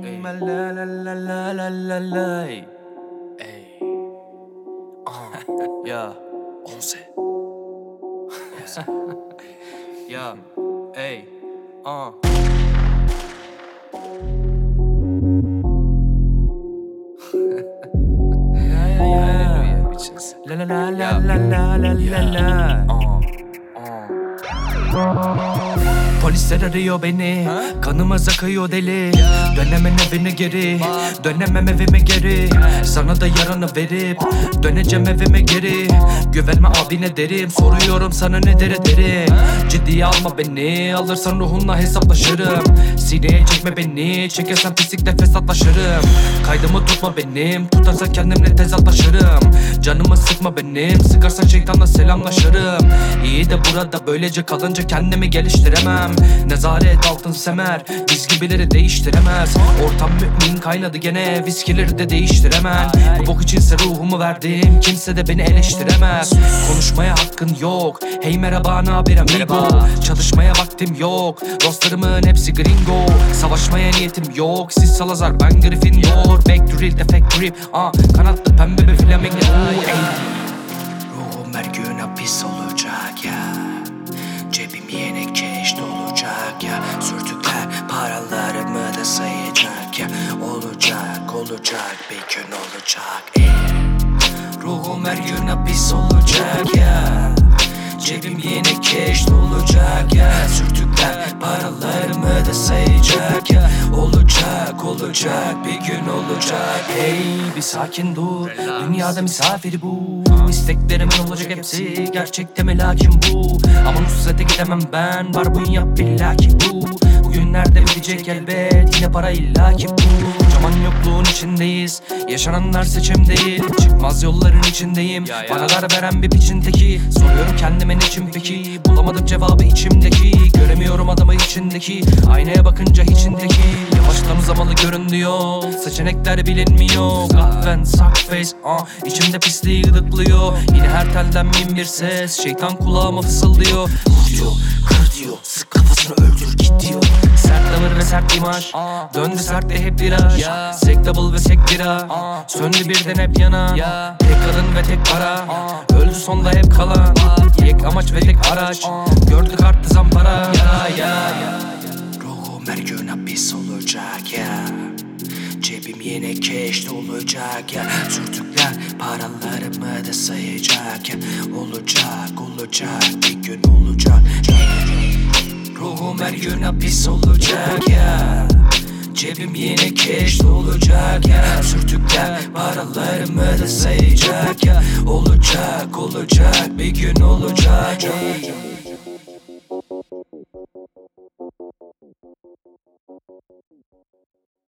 La la la la la la la. Ey. Ya. 11. Ya. Ey. La la la la la la la la la. Polisler arıyor beni, kanımız akıyor deli. Dönemem evine geri, dönemem evime geri. Sana da yaranı verip, döneceğim evime geri. Güvenme abine derim, soruyorum sana ne derim. Ciddiye alma beni, alırsan ruhunla hesaplaşırım. Sineye çekme beni, çekersen pislikle fesatlaşırım. Kaydımı tutma benim, tutarsan kendimle tezatlaşırım. Canımı sıkma benim, sıkarsan şeytanla selamlaşırım. İyi de burada böylece kalınca kendimi geliştiremem. Nezaret altın semer, biz gibileri değiştiremez. Ortam mümin kaynadı gene, viskileri de değiştiremem. Bu bok içinse ruhumu verdim, kimse de beni eleştiremez. Konuşmaya hakkın yok, hey merhaba naber amigo. Çalışmaya vaktim yok, dostlarımın hepsi gringo. Savaşmaya niyetim yok, siz Salazar ben Gryffindor. Back to real defect grip, kanatlı pembe bir flamingo. Ruhum her gün hapis olacak ya. Cebim yine keş dolacak ya. Sürtükler paralarımı da sayacak ya. Olacak bir gün olacak. Ruhum her gün hapis olacak ya. Cebim yine keş dolacak ya. Sürtükler paralarımı da sayacak ya. Olacak bir gün olacak. Hey bir sakin dur, dünyada misafiri bu. İsteklerimin olacak hepsi, gerçekte mi lakin bu. Ama Nusret'e gidemem ben, var bu yap billaki bu. Bugünlerde bitecek elbet, yine para illaki bu. Zaman yokluğun içindeyiz, yaşananlar seçim değil. Çıkmaz yolların içindeyim, bana dar veren bir piçin teki. Soruyorum kendime niçin peki, bulamadım cevabı içimdeki. Göremiyorum adamı içindeki, aynaya bakınca içindeki. Yavaştan uzamalı görünüyor, seçenekler bilinmiyor. Kahven sakface, içimde pisliği gıdıklıyor. Yine her telden bin bir ses, şeytan kulağıma fısıldıyor. Vur diyor, kır diyor, sık kafasını öldür git diyor. Sert tavır ve sert imaj, döndü sertte hep viraj. Sek double ve sek bira, söndü birden hep yana. Tek kadın ve tek para, öldü sonda hep kalan. Yek amaç ve tek araç, gördük arttı zampara. Ruhum her gün hapis olacak ya. Cebim yine keş dolacak ya. Sürtükler paralarımı da sayacak ya. Olacak bir gün olacak. Ruhum her gün hapis olacak ya. Cebim yine keş dolacak ya. Sürtükler paralarımı da sayacak ya. Olacak bir gün olacak.